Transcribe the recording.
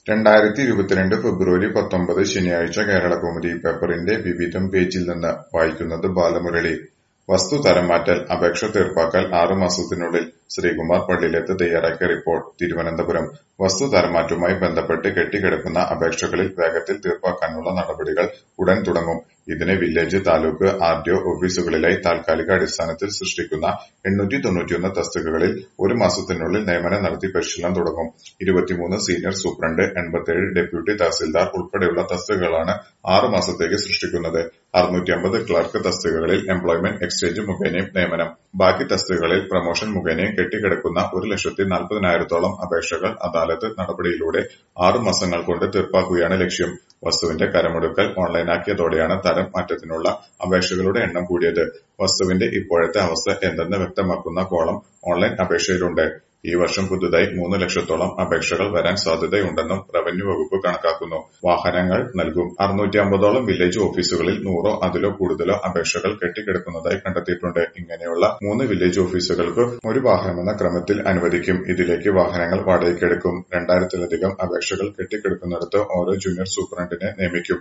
2022 ഫെബ്രുവരി 19 ശനിയാഴ്ച കേരളകൗമുദി പേപ്പറിന്റെ വിവിധം പേജിൽ നിന്ന് വായിക്കുന്നത് ബാലമുരളി. വസ്തു തരം മാറ്റൽ അപേക്ഷ തീർപ്പാക്കൽ 6 മാസത്തിനുള്ളിൽ. ശ്രീകുമാർ പള്ളിയിലേത്ത് തയ്യാറാക്കിയ റിപ്പോർട്ട്. തിരുവനന്തപുരം. വസ്തു തരംമാറ്റവുമായി ബന്ധപ്പെട്ട് കെട്ടിക്കിടക്കുന്ന അപേക്ഷകളിൽ വേഗത്തിൽ തീർപ്പാക്കാനുള്ള നടപടികൾ ഉടൻ തുടങ്ങും. ഇതിന് വില്ലേജ്, താലൂക്ക്, ആർഡിഒ ഓഫീസുകളിലായി താൽക്കാലിക അടിസ്ഥാനത്തിൽ സൃഷ്ടിക്കുന്ന 891 തസ്തികകളിൽ 1 മാസത്തിനുള്ളിൽ നിയമനം നടത്തി പരിശീലനം തുടങ്ങും. 23 സീനിയർ സൂപ്രണ്ട്, 87 ഡെപ്യൂട്ടി തഹസിൽദാർ ഉൾപ്പെടെയുള്ള തസ്തികകളാണ് 6 മാസത്തേക്ക് സൃഷ്ടിക്കുന്നത്. 650 ക്ലർക്ക് തസ്തികകളിൽ എംപ്ലോയ്മെന്റ് എക്സ്ചേഞ്ച് മുഖേനയും നിയമനം. ബാക്കി തസ്തികകളിൽ പ്രമോഷൻ മുഖേനയും കെട്ടിക്കിടക്കുന്ന 1,40,40,000-ഓളം അപേക്ഷകൾ അദാലത്ത് നടപടിയിലൂടെ 6 മാസങ്ങൾ കൊണ്ട് തീർപ്പാക്കുകയാണ് ലക്ഷ്യം. വസ്തുവിന്റെ കരമൊടുക്കൽ ഓൺലൈനാക്കിയതോടെയാണ് തരം മാറ്റത്തിനുള്ള അപേക്ഷകളുടെ എണ്ണം കൂടിയത്. വസ്തുവിന്റെ ഇപ്പോഴത്തെ അവസ്ഥ എന്തെന്ന് വ്യക്തമാക്കുന്ന കോളം ഓൺലൈൻ അപേക്ഷയിലുണ്ട്. ഈ വർഷം പുതുതായി 3 ലക്ഷത്തോളം അപേക്ഷകൾ വരാൻ സാധ്യതയുണ്ടെന്നും റവന്യൂ വകുപ്പ് കണക്കാക്കുന്നു. വാഹനങ്ങൾ നൽകും. 650ഓളം വില്ലേജ് ഓഫീസുകളിൽ 100 അതിലോ കൂടുതലോ അപേക്ഷകൾ കെട്ടിക്കിടക്കുന്നതായി കണ്ടെത്തിയിട്ടുണ്ട്. ഇങ്ങനെയുള്ള 3 വില്ലേജ് ഓഫീസുകൾക്ക് 1 വാഹനമെന്ന ക്രമത്തിൽ അനുവദിക്കും. ഇതിലേക്ക് വാഹനങ്ങൾ വാടകയ്ക്കെടുക്കും. 2000-ലധികം അപേക്ഷകൾ കെട്ടിക്കിടക്കുന്നിടത്ത് ഓരോ ജൂനിയർ സൂപ്രണ്ടിനെ നിയമിക്കും.